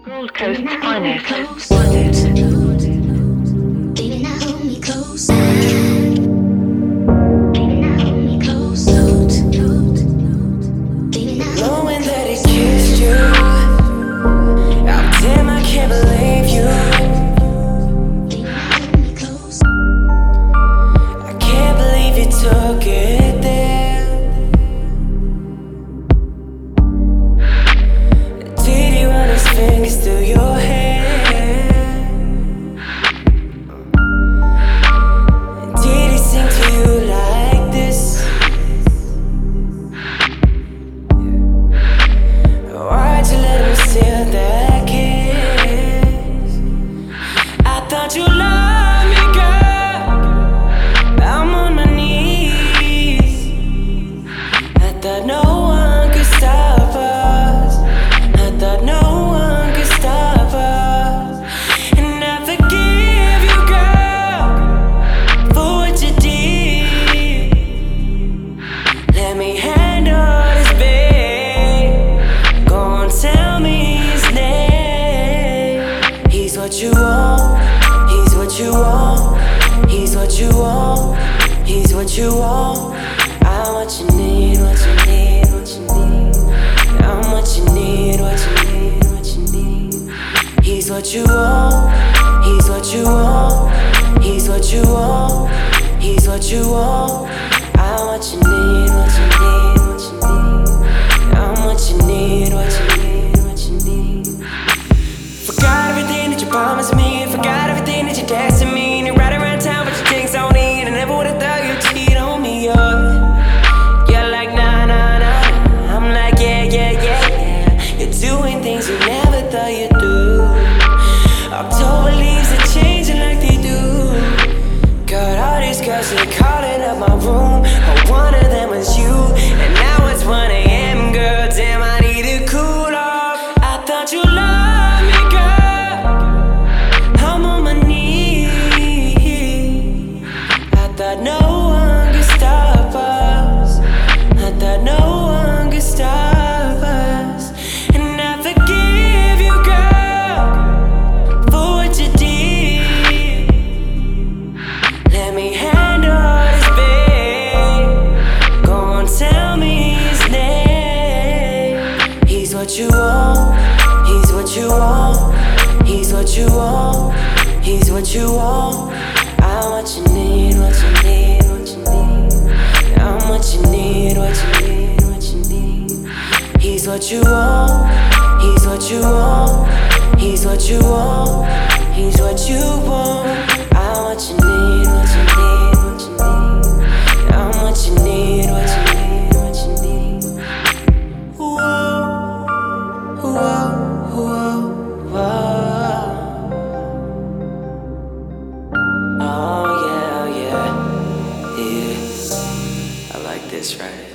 Gold Coast Finest. Baby, now hold me close. Knowing that he kissed you, oh damn, I can't believe you. I can't believe you took it there. Did he run his fingers through your hair? Did he sing to you like this? Why'd you let him steal that kiss? I thought you loved me, girl. I'm on my knees. I thought no one could stop us. I thought no one could stop us. And I forgive you, girl, for what you did. Let me handle this, babe. Go on, tell me his name. He's what you want. He's what you want. He's what you want. He's what you want. I'm what you need. What you need. What you need. I'm what you need. What you need. What you need. He's what you want. He's what you want. He's what you want. He's what you want. I'm what you need. What you need. What you need. I'm what you need. What you need. What you need. Forgot everything that you promised me. Forgot everything that you texted me. And you're right around town, but your things don't eat. I never would've thought you'd cheat on me, You're like, nah, nah, nah. I'm like, yeah, yeah, yeah, yeah. You're doing things you never thought you'd do. October leaves are changing like they do. Got all these girls, they calling up my room. Oh, one of them was you. And now it's 1 a.m., girl. Damn, I need to cool off. I thought you loved me, girl. I'm on my knees. I thought no one could stop us. I thought no one could stop us. And I forgive you, girl, for what you did. Let me handle this, babe. Go on, tell me his name. He's what you want. He's what you want. He's what you want. He's what you want. I'm what you need. What you need. What you need. I'm what you need. What you need. What you need. He's what you want. He's what you want. He's what you want. He's what you want. I'm what you need. What you need. What you need. I'm what you need. What you need. What you need. Whoa, whoa, whoa, whoa. Oh yeah, yeah, yeah. I like this, right?